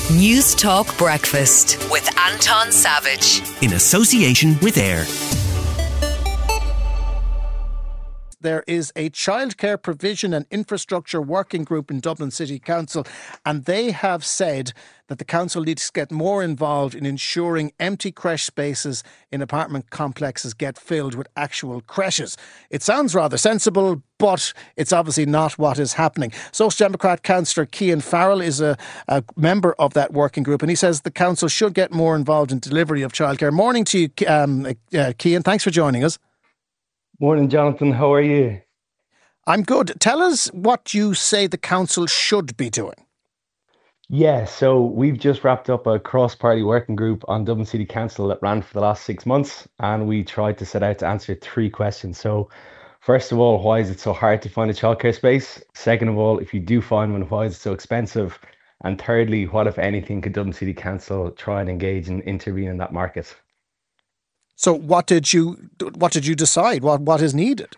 News Talk Breakfast with Anton Savage. In association with AIR. There is a childcare provision and infrastructure working group in Dublin City Council, and they have said that the council needs to get more involved in ensuring empty creche spaces in apartment complexes get filled with actual creches. It sounds rather sensible, but it's obviously not what is happening. Social Democrat councillor Cian Farrell is a member of that working group, and he says the council should get more involved in delivery of childcare. Morning to you, Cian. Thanks for joining us. Morning, Jonathan. How are you? I'm good. Tell us what you say the council should be doing. Yeah, so we've just wrapped up a cross-party working group on Dublin City Council that ran for the last 6 months, and we tried to set out to answer 3 questions. So, first of all, why is it so hard to find a childcare space? Second of all, if you do find one, why is it so expensive? And thirdly, what, if anything, could Dublin City Council try and engage and intervene in that market? So what did you decide? What is needed?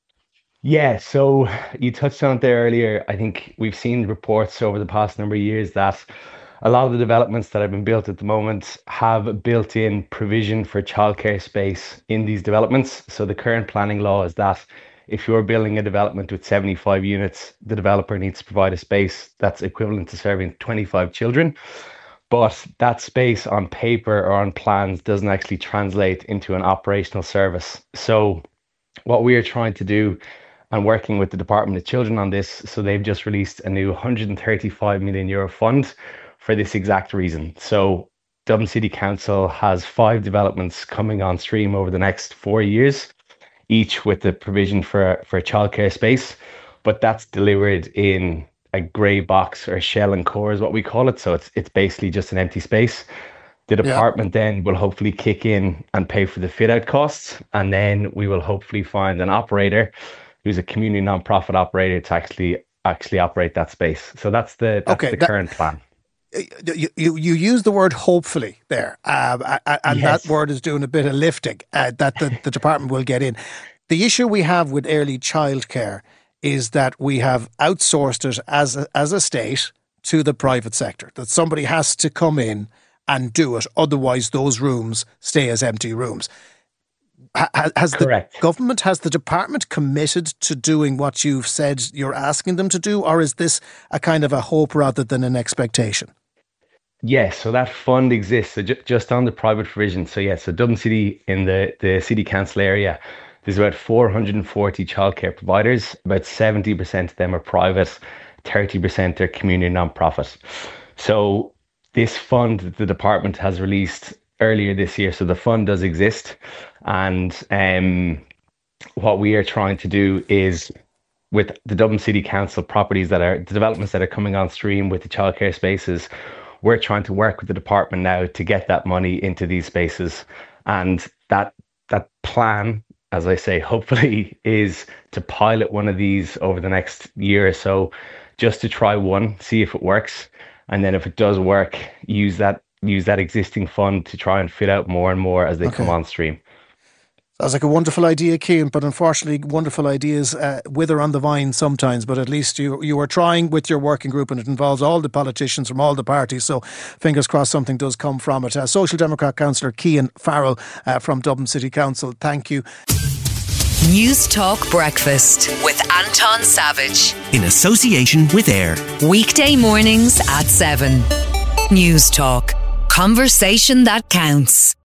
Yeah, so you touched on it there earlier. I think we've seen reports over the past number of years that a lot of the developments that have been built at the moment have built-in provision for childcare space in these developments. So the current planning law is that if you're building a development with 75 units, the developer needs to provide a space that's equivalent to serving 25 children. But that space on paper or on plans doesn't actually translate into an operational service. So what we are trying to do, and working with the Department of Children on this, so they've just released a new €135 million fund for this exact reason. So Dublin City Council has 5 developments coming on stream over the next 4 years, each with the provision for a childcare space, but that's delivered in a grey box or shell and core is what we call it. So it's basically just an empty space. The department then will hopefully kick in and pay for the fit out costs. And then we will hopefully find an operator who's a community non-profit operator to actually operate that space. So that's the current plan. You use the word hopefully there. And yes, that word is doing a bit of lifting that the department will get in. The issue we have with early childcare is that we have outsourced it as a state to the private sector, that somebody has to come in and do it. Otherwise, those rooms stay as empty rooms. Has Correct. The government, has the department committed to doing what you've said you're asking them to do, or is this a kind of a hope rather than an expectation? Yes, so that fund exists. So just on the private provision. So yes, so Dublin City in the City Council area, there's about 440 childcare providers. About 70% of them are private, 30% are community non-profit. So this fund that the department has released earlier this year, so the fund does exist. And what we are trying to do is, with the Dublin City Council properties the developments that are coming on stream with the childcare spaces, we're trying to work with the department now to get that money into these spaces. And that plan, as I say, hopefully is to pilot one of these over the next year or so, just to try one, see if it works. And then if it does work, use that existing fund to try and fit out more and more as they come on stream. Sounds like a wonderful idea, Cian, but unfortunately wonderful ideas wither on the vine sometimes. But at least you are trying with your working group, and it involves all the politicians from all the parties. So fingers crossed something does come from it. Social Democrat councillor Cian Farrell from Dublin City Council, thank you. News Talk Breakfast with Anton Savage. In association with AIR. Weekday mornings at 7. News Talk. Conversation that counts.